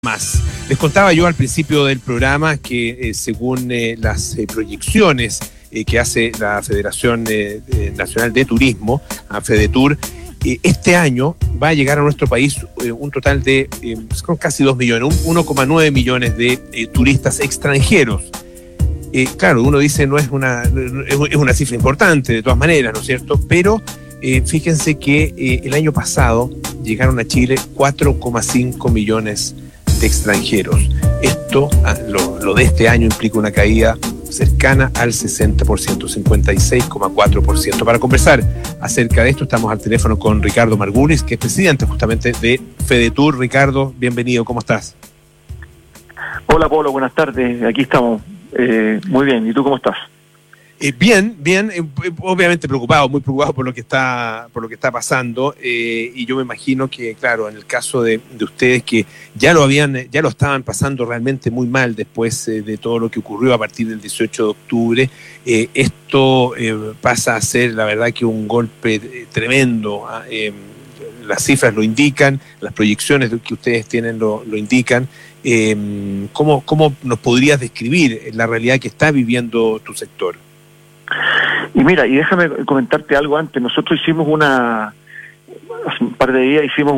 más. Les contaba yo al principio del programa que según las proyecciones que hace la Federación Nacional de Turismo, FEDETUR, este año va a llegar a nuestro país un total de casi 2 millones, 1,9 millones de turistas extranjeros. Claro, uno dice es una cifra importante de todas maneras, ¿no es cierto? Pero fíjense que el año pasado llegaron a Chile 4,5 millones de extranjeros. Esto, lo de este año, implica una caída cercana al 60%, 56,4%. Para conversar acerca de esto, estamos al teléfono con Ricardo Margulis, que es presidente justamente de FEDETUR. Ricardo, bienvenido, ¿cómo estás? Hola, Pablo, buenas tardes, aquí estamos. Muy bien, ¿y tú cómo estás? Bien, obviamente preocupado, muy preocupado por lo que está pasando, y yo me imagino que, claro, en el caso de ustedes que ya lo estaban pasando realmente muy mal después de todo lo que ocurrió a partir del 18 de octubre, esto pasa a ser, la verdad, que un golpe tremendo. Las cifras lo indican, las proyecciones que ustedes tienen lo indican. ¿Cómo nos podrías describir la realidad que está viviendo tu sector? Y mira, y déjame comentarte algo antes. Nosotros hicimos hace un par de días hicimos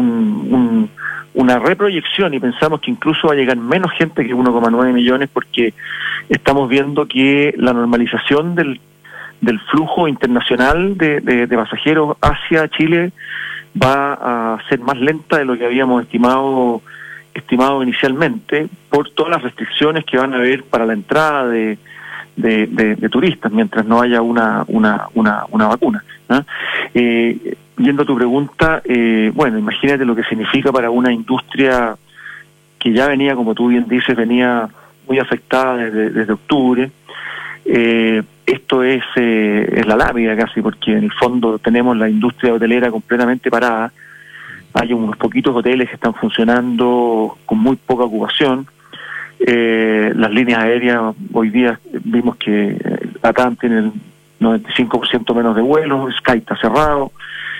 una reproyección y pensamos que incluso va a llegar menos gente que 1,9 millones porque estamos viendo que la normalización del flujo internacional de pasajeros hacia Chile va a ser más lenta de lo que habíamos estimado inicialmente por todas las restricciones que van a haber para la entrada de turistas mientras no haya una vacuna, ¿no? Yendo a tu pregunta, bueno, imagínate lo que significa para una industria que ya venía, como tú bien dices, venía muy afectada desde octubre. Esto es la lápida casi, porque en el fondo tenemos la industria hotelera completamente parada. Hay unos poquitos hoteles que están funcionando con muy poca ocupación. Las líneas aéreas, hoy día vimos que LATAM tiene el 95% menos de vuelos, Sky está cerrado,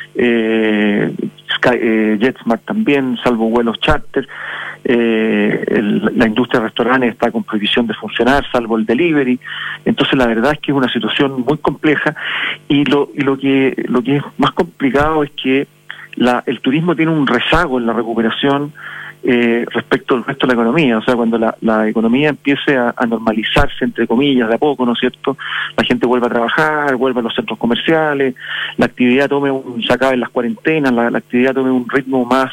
JetSmart también, salvo vuelos charter. La industria de restaurantes está con prohibición de funcionar, salvo el delivery. Entonces la verdad es que es una situación muy compleja y lo que es más complicado es que el turismo tiene un rezago en la recuperación respecto al resto de la economía. O sea, cuando la economía empiece a normalizarse, entre comillas, de a poco, ¿no es cierto? La gente vuelve a trabajar, vuelve a los centros comerciales, la actividad se acaben las cuarentenas, la actividad tome un ritmo más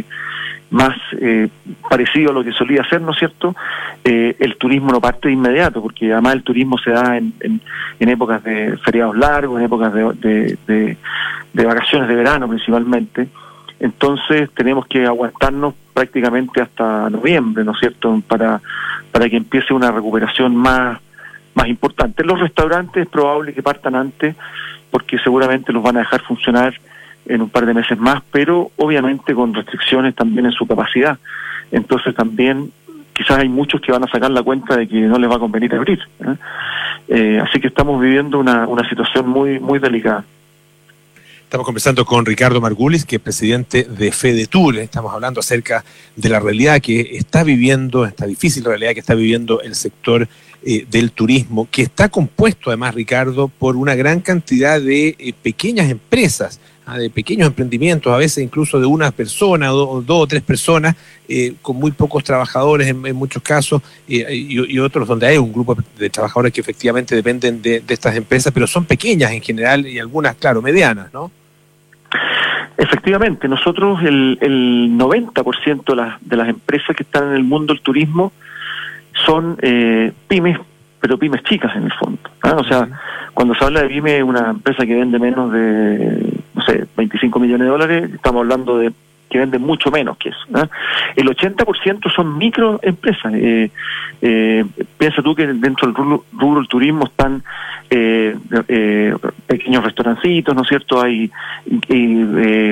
parecido a lo que solía ser, ¿no es cierto? El turismo no parte de inmediato, porque además el turismo se da en épocas de feriados largos, en épocas de vacaciones de verano principalmente. Entonces tenemos que aguantarnos prácticamente hasta noviembre, ¿no es cierto?, para que empiece una recuperación más importante. Los restaurantes es probable que partan antes, porque seguramente los van a dejar funcionar en un par de meses más, pero obviamente con restricciones también en su capacidad. Entonces también quizás hay muchos que van a sacar la cuenta de que no les va a convenir abrir, ¿eh? Así que estamos viviendo una situación muy, muy delicada. Estamos conversando con Ricardo Margulis, que es presidente de FEDETUR. Estamos hablando acerca de la realidad que está viviendo, esta difícil realidad que está viviendo el sector del turismo, que está compuesto además, Ricardo, por una gran cantidad de pequeñas empresas, de pequeños emprendimientos, a veces incluso de una persona, dos o tres personas, con muy pocos trabajadores en muchos casos, y otros donde hay un grupo de trabajadores que efectivamente dependen de estas empresas, pero son pequeñas en general y algunas, claro, medianas, ¿no? Efectivamente, nosotros el 90% de las empresas que están en el mundo del turismo son pymes, pero pymes chicas en el fondo, ¿eh? O sea, cuando se habla de pyme, una empresa que vende menos de, no sé, 25 millones de dólares, estamos hablando de que venden mucho menos que eso, ¿eh? El 80% son microempresas. Piensa tú que dentro del rubro del turismo están pequeños restaurancitos, ¿no es cierto? Hay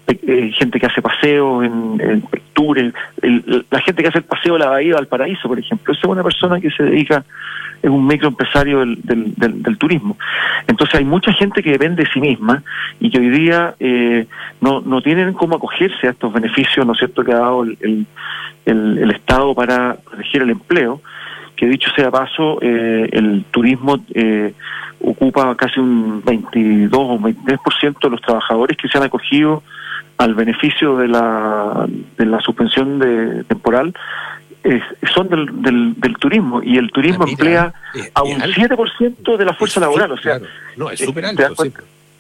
gente que hace paseos en tours, la gente que hace el paseo de la Bahía de Valparaíso, por ejemplo. Esa es una persona que se dedica, es un microempresario del turismo. Entonces hay mucha gente que depende de sí misma y que hoy día no tienen cómo acogerse a estos beneficios, ¿no es cierto?, que ha dado el Estado para proteger el empleo, que dicho sea paso, el turismo ocupa casi un 22 o un 23% de los trabajadores que se han acogido al beneficio de la suspensión temporal, son del turismo, y el turismo emplea a un 7% de la fuerza laboral, o sea, claro. No, es súper alto, sí.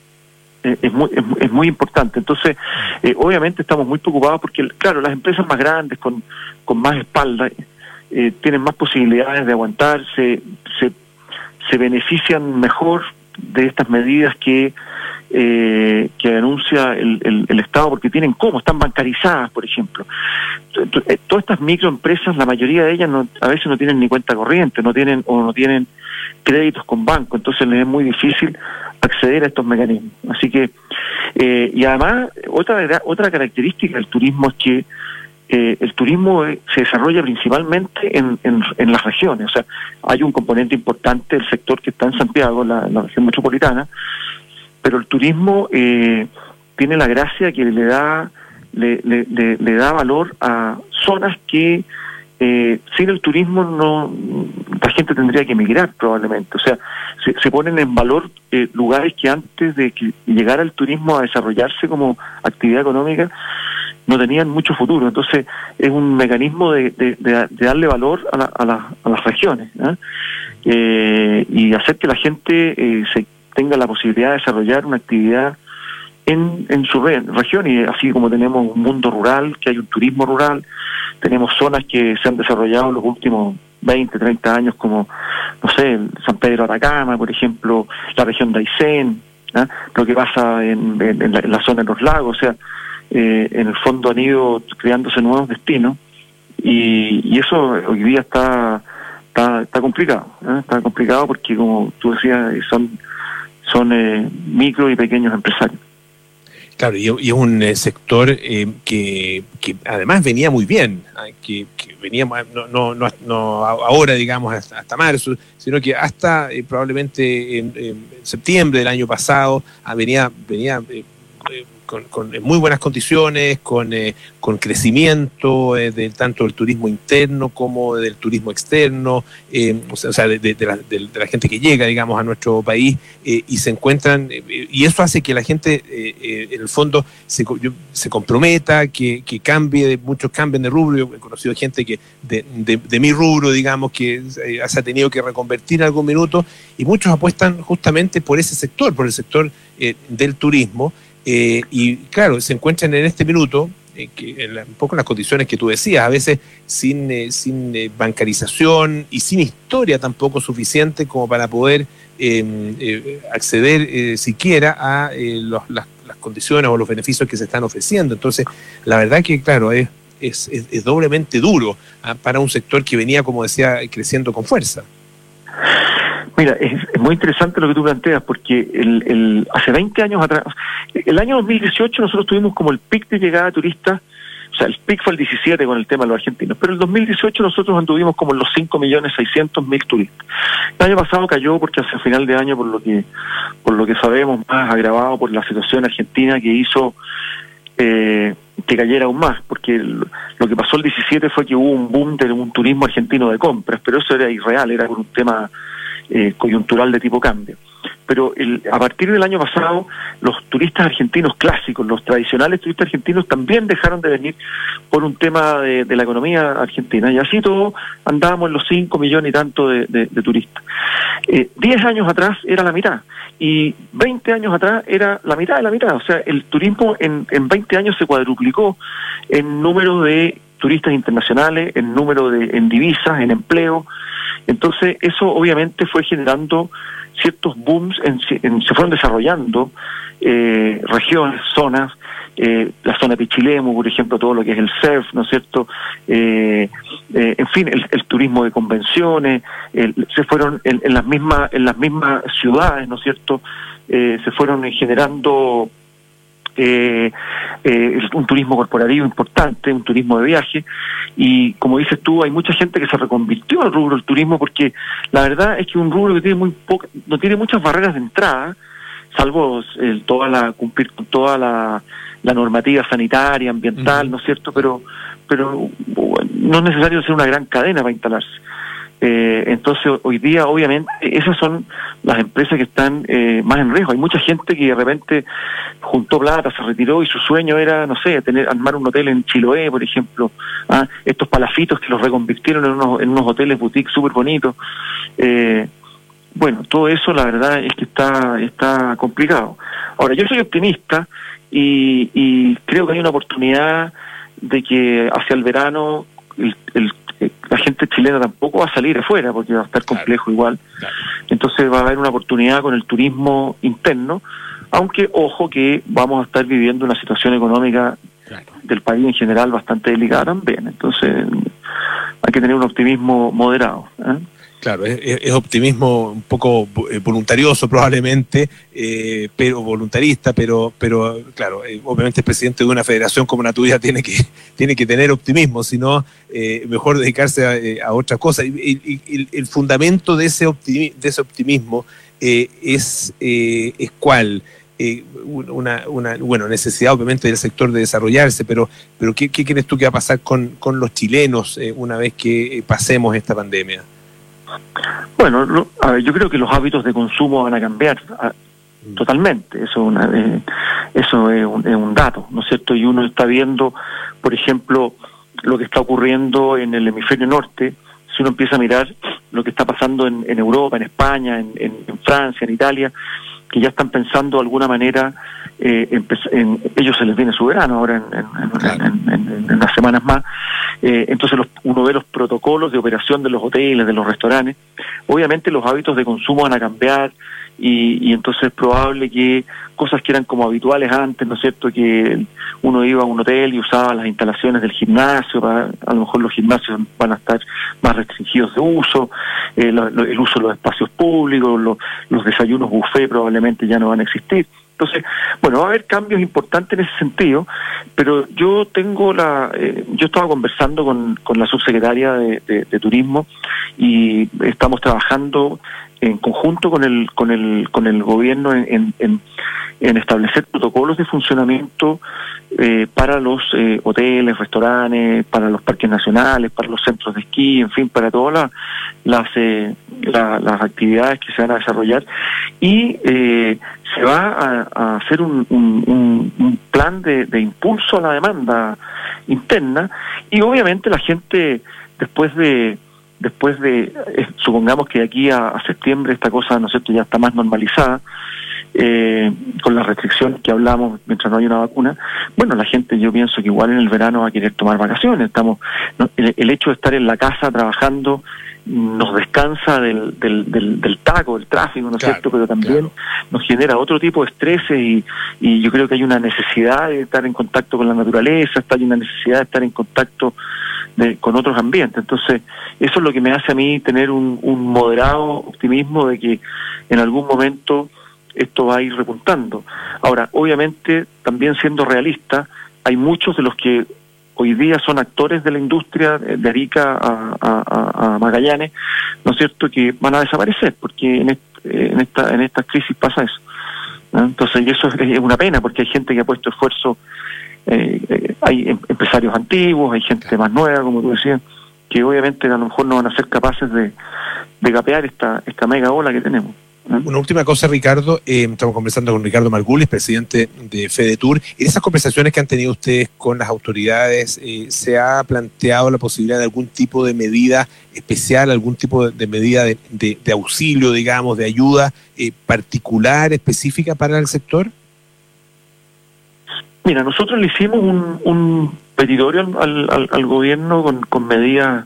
Es muy importante. Entonces, obviamente estamos muy preocupados porque, claro, las empresas más grandes, con más espalda, tienen más posibilidades de aguantar, se benefician mejor de estas medidas que anuncia el Estado, porque tienen están bancarizadas, por ejemplo. Todas estas microempresas, la mayoría de ellas a veces no tienen ni cuenta corriente, no tienen créditos con banco, entonces les es muy difícil acceder a estos mecanismos. Así que, y además, otra característica del turismo es que el turismo se desarrolla principalmente en las regiones. O sea, hay un componente importante del sector que está en Santiago, la región metropolitana, pero el turismo tiene la gracia que le da valor a zonas que sin el turismo la gente tendría que emigrar probablemente. O sea, se ponen en valor lugares que antes de que llegara el turismo a desarrollarse como actividad económica no tenían mucho futuro. Entonces es un mecanismo de darle valor a las regiones, y hacer que la gente tenga la posibilidad de desarrollar una actividad en su región, y así como tenemos un mundo rural, que hay un turismo rural, tenemos zonas que se han desarrollado en los últimos 20, 30 años, como, no sé, San Pedro de Atacama, por ejemplo, la región de Aysén, lo que pasa en la zona de los lagos. O sea, en el fondo han ido creándose nuevos destinos, y eso hoy día está complicado, está complicado porque, como tú decías, son micro y pequeños empresarios. Claro, y es un sector que además venía muy bien, que venía no ahora, digamos, hasta marzo, sino que hasta probablemente en septiembre del año pasado venía con muy buenas condiciones, con crecimiento tanto del turismo interno como del turismo externo, o sea de la gente que llega, digamos, a nuestro país, y se encuentran, y eso hace que la gente en el fondo se comprometa, que muchos cambien de rubro. Yo he conocido gente que de mi rubro, digamos, que se ha tenido que reconvertir en algún minuto, y muchos apuestan justamente por ese sector, por el sector del turismo. Y claro, se encuentran en este minuto un poco en las condiciones que tú decías, a veces sin bancarización y sin historia tampoco suficiente como para poder acceder siquiera a las condiciones o los beneficios que se están ofreciendo. Entonces, la verdad que, claro, es doblemente duro para un sector que venía, como decía, creciendo con fuerza. Mira, es muy interesante lo que tú planteas, porque hace 20 años atrás, el año 2018 nosotros tuvimos como el pic de llegada de turistas. O sea, el pic fue el 17 con el tema de los argentinos, pero el 2018 nosotros anduvimos como en los 5.600.000 turistas. El año pasado cayó porque hacia final de año, por lo que sabemos, más agravado por la situación argentina, que hizo que cayera aún más, porque lo que pasó el 17 fue que hubo un boom de un turismo argentino de compras, pero eso era irreal, era por un tema coyuntural de tipo cambio. Pero a partir del año pasado, los turistas argentinos clásicos, los tradicionales turistas argentinos, también dejaron de venir por un tema de la economía argentina, y así todo andábamos en los 5 millones y tanto de turistas. 10 años atrás era la mitad, y 20 años atrás era la mitad de la mitad. O sea, el turismo en 20 años se cuadruplicó en número de turistas internacionales, en número en divisas, en empleo. Entonces eso obviamente fue generando ciertos booms, se fueron desarrollando regiones, zonas, la zona de Pichilemu, por ejemplo, todo lo que es el surf, ¿no es cierto? En fin, el turismo de convenciones, se fueron en las mismas ciudades, ¿no es cierto? Se fueron generando un turismo corporativo importante, un turismo de viaje, y como dices tú, hay mucha gente que se reconvirtió al rubro del turismo porque la verdad es que un rubro que tiene no tiene muchas barreras de entrada, salvo cumplir con toda la normativa sanitaria, ambiental, ¿no es cierto? Pero no es necesario ser una gran cadena para instalarse. Entonces, hoy día, obviamente, esas son las empresas que están más en riesgo. Hay mucha gente que de repente juntó plata, se retiró y su sueño era, no sé, armar un hotel en Chiloé, por ejemplo. Estos palafitos que los reconvirtieron en unos hoteles boutique súper bonitos. Bueno, todo eso la verdad es que está complicado. Ahora, yo soy optimista y creo que hay una oportunidad de que hacia el verano la gente chilena tampoco va a salir afuera porque va a estar complejo igual. Entonces va a haber una oportunidad con el turismo interno, aunque ojo que vamos a estar viviendo una situación económica del país en general bastante delicada también. Entonces hay que tener un optimismo moderado. Claro, es optimismo un poco voluntarioso probablemente, pero voluntarista, pero claro, obviamente el presidente de una federación como la tuya tiene que tener optimismo, sino mejor dedicarse a otra cosa. Y el fundamento de ese optimismo es ¿cuál? Una necesidad obviamente del sector de desarrollarse, pero ¿qué crees tú que va a pasar con los chilenos una vez que pasemos esta pandemia? Bueno, a ver, yo creo que los hábitos de consumo van a cambiar totalmente. Eso es un dato, ¿no es cierto? Y uno está viendo, por ejemplo, lo que está ocurriendo en el hemisferio norte. Si uno empieza a mirar lo que está pasando en Europa, en España, en Francia, en Italia, que ya están pensando de alguna manera, ellos se les viene su verano ahora en unas semanas más. Entonces uno ve los protocolos de operación de los hoteles, de los restaurantes. Obviamente los hábitos de consumo van a cambiar y entonces es probable que cosas que eran como habituales antes, ¿no es cierto?, que uno iba a un hotel y usaba las instalaciones del gimnasio, a lo mejor los gimnasios van a estar más restringidos de uso, el uso de los espacios públicos, los desayunos buffet probablemente ya no van a existir. Entonces, bueno, va a haber cambios importantes en ese sentido, pero yo estaba conversando con la subsecretaria de Turismo y estamos trabajando en conjunto con el gobierno en establecer protocolos de funcionamiento para los hoteles, restaurantes, para los parques nacionales, para los centros de esquí, en fin, para todas las actividades que se van a desarrollar y se va a hacer un plan de impulso a la demanda interna y obviamente la gente después de supongamos que de aquí a septiembre esta cosa, ¿no es cierto?, ya está más normalizada, con las restricciones que hablamos mientras no hay una vacuna. Bueno, la gente, yo pienso que igual en el verano va a querer tomar vacaciones. El hecho de estar en la casa trabajando nos descansa del taco, del tráfico, ¿no es cierto?, pero también nos genera otro tipo de estrés y yo creo que hay una necesidad de estar en contacto con la naturaleza, hay una necesidad de estar en contacto con otros ambientes. Entonces, eso es lo que me hace a mí tener un moderado optimismo de que en algún momento esto va a ir repuntando. Ahora, obviamente, también siendo realista, hay muchos de los que hoy día son actores de la industria de Arica a Magallanes, ¿no es cierto?, que van a desaparecer, porque en esta crisis pasa eso, ¿no? Entonces, y eso es una pena, porque hay gente que ha puesto esfuerzo, hay empresarios antiguos, hay gente más nueva, como tú decías, que obviamente a lo mejor no van a ser capaces de capear esta mega ola que tenemos. Una última cosa, Ricardo, estamos conversando con Ricardo Margulis, presidente de FEDETUR. En esas conversaciones que han tenido ustedes con las autoridades, ¿se ha planteado la posibilidad de algún tipo de medida especial, algún tipo de medida de auxilio, digamos, de ayuda particular, específica para el sector? Mira, nosotros le hicimos un petitorio al gobierno con medidas,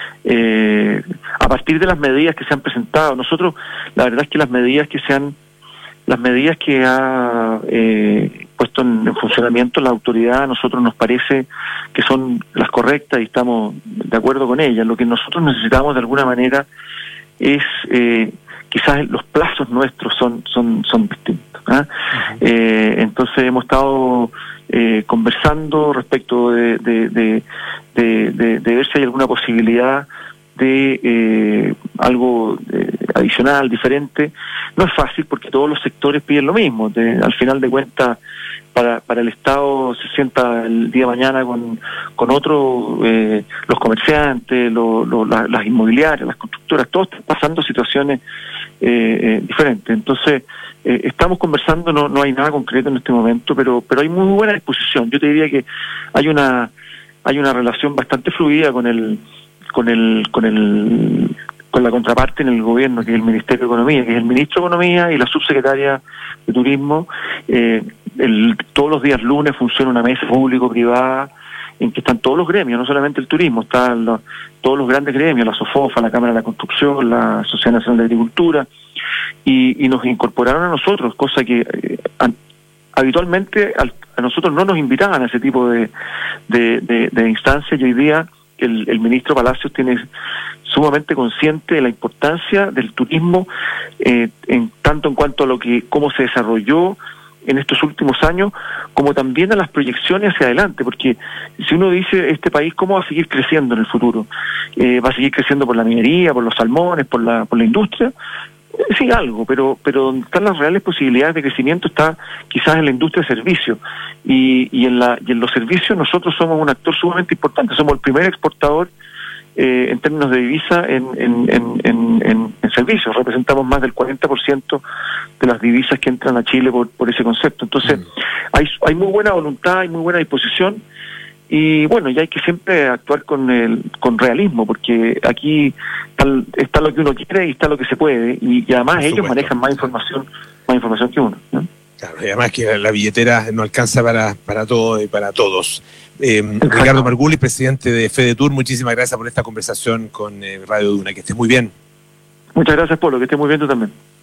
a partir de las medidas que se han presentado. Nosotros, la verdad es que las medidas que ha puesto en funcionamiento la autoridad, a nosotros nos parece que son las correctas y estamos de acuerdo con ellas. Lo que nosotros necesitamos de alguna manera es, quizás los plazos nuestros son distintos. ¿ah? Entonces hemos estado conversando respecto de ver si hay alguna posibilidad de algo adicional, diferente. No es fácil porque todos los sectores piden lo mismo. Al final de cuentas, para el Estado se sienta el día de mañana con otros, los comerciantes, las inmobiliarias, las constructoras, todos están pasando situaciones diferentes. Entonces, estamos conversando, no hay nada concreto en este momento, pero hay muy buena disposición. Yo te diría que hay una relación bastante fluida con la contraparte en el gobierno, que es el Ministerio de Economía, que es el Ministro de Economía y la Subsecretaria de Turismo. Todos los días lunes funciona una mesa público-privada en que están todos los gremios, no solamente el turismo, están todos los grandes gremios, la SOFOFA, la Cámara de la Construcción, la Sociedad Nacional de Agricultura, y nos incorporaron a nosotros, cosa que habitualmente a nosotros no nos invitaban a ese tipo de instancias, y hoy día el ministro Palacios tiene sumamente consciente de la importancia del turismo, en tanto en cuanto a cómo se desarrolló en estos últimos años, como también a las proyecciones hacia adelante, porque si uno dice, este país, ¿cómo va a seguir creciendo en el futuro? ¿Va a seguir creciendo por la minería, por los salmones, por la industria? Sí, algo, pero donde están las reales posibilidades de crecimiento está quizás en la industria de servicios, y en los servicios nosotros somos un actor sumamente importante. Somos el primer exportador en términos de divisa en servicios. Representamos más del 40% de las divisas que entran a Chile por ese concepto. Entonces hay muy buena voluntad, hay muy buena disposición, y bueno, ya hay que siempre actuar con realismo, porque aquí está lo que uno quiere y está lo que se puede, y además ellos manejan más información que uno, ¿no? Claro, y además que la billetera no alcanza para todo y para todos. Ricardo Margulis, presidente de FEDETUR, muchísimas gracias por esta conversación con Radio Duna. Que estés muy bien. Muchas gracias, Polo, que estés muy bien tú también.